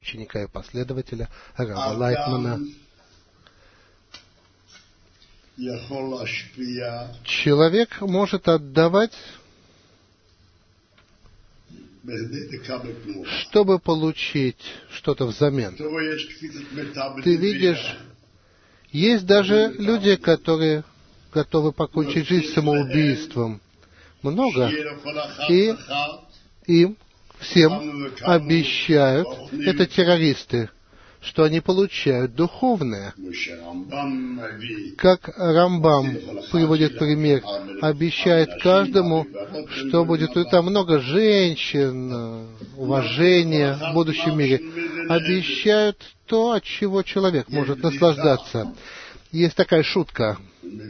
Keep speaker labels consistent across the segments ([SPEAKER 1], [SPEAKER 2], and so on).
[SPEAKER 1] ученика и последователя Рава Лайтмана. Человек может отдавать, чтобы получить что-то взамен. Ты видишь, есть даже люди, которые готовы покончить жизнь самоубийством. Много. И им всем обещают, это террористы, что они получают духовное. Как Рамбам приводит пример, обещает каждому, что будет там много женщин, уважения в будущем мире. Обещают то, от чего человек может наслаждаться. Есть такая шутка.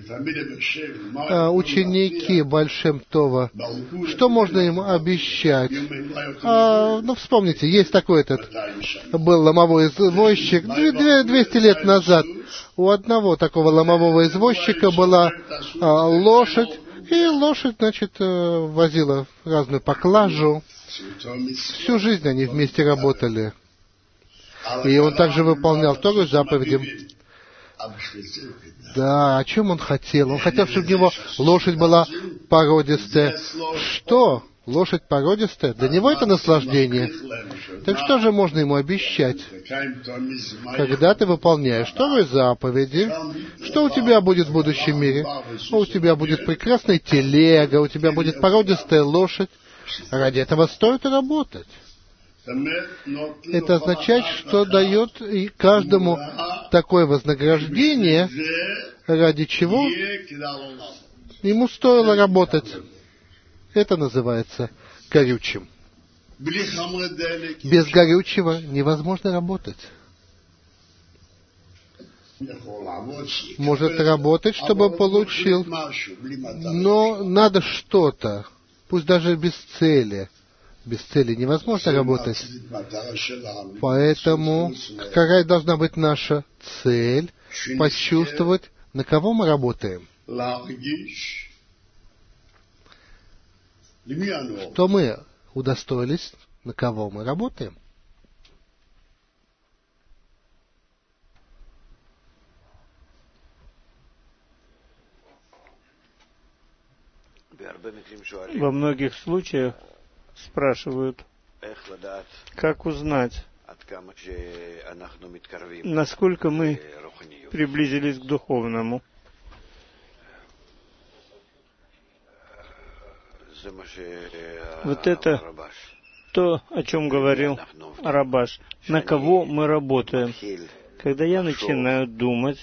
[SPEAKER 1] Ученики Баль-Шем Това, что можно им обещать? Вспомните, есть такой был ломовой извозчик 200 лет назад. У одного такого ломового извозчика была лошадь, и лошадь, возила разную поклажу. Всю жизнь они вместе работали. И он также выполнял Тору заповеди. Да, о чем он хотел? Он хотел, чтобы у него лошадь была породистая. Что? Лошадь породистая? Для него это наслаждение. Так что же можно ему обещать? Когда ты выполняешь Тору заповеди, что у тебя будет в будущем мире? У тебя будет прекрасная телега, у тебя будет породистая лошадь. Ради этого стоит работать. Это означает, что дает и каждому такое вознаграждение, ради чего ему стоило работать. Это называется горючим. Без горючего невозможно работать. Может работать, чтобы получил, но надо что-то, пусть даже без цели. Без цели невозможно работать. Поэтому какая должна быть наша цель? Почувствовать, на кого мы работаем. Что мы удостоились, на кого мы работаем.
[SPEAKER 2] Во многих случаях спрашивают, как узнать, насколько мы приблизились к духовному. Вот это то, о чем говорил Рабаш. На кого мы работаем? Когда я начинаю думать,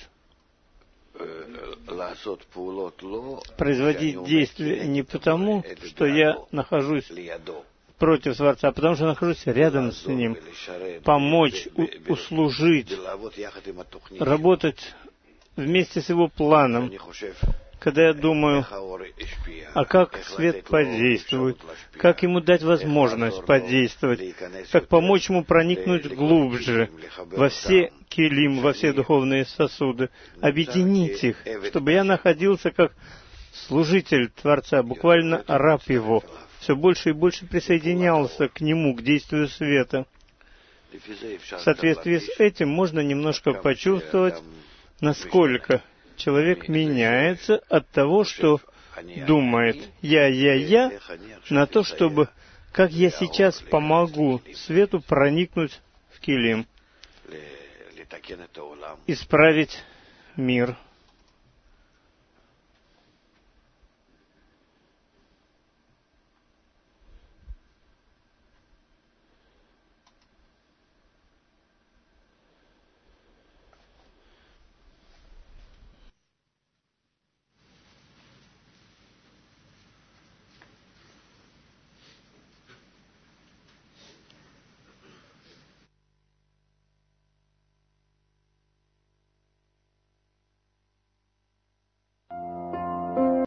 [SPEAKER 2] производить действия не потому, что я нахожусь против Творца, а потому что я нахожусь рядом с Ним, помочь, услужить, работать вместе с Его планом. Когда я думаю, а как свет подействует, как ему дать возможность подействовать, как помочь ему проникнуть глубже во все келим, во все духовные сосуды, объединить их, чтобы я находился как служитель Творца, буквально раб Его, все больше и больше присоединялся к Нему, к действию света. В соответствии с этим можно немножко почувствовать, насколько человек меняется от того, что думает «я», на то, чтобы как я сейчас помогу свету проникнуть в келим, исправить мир.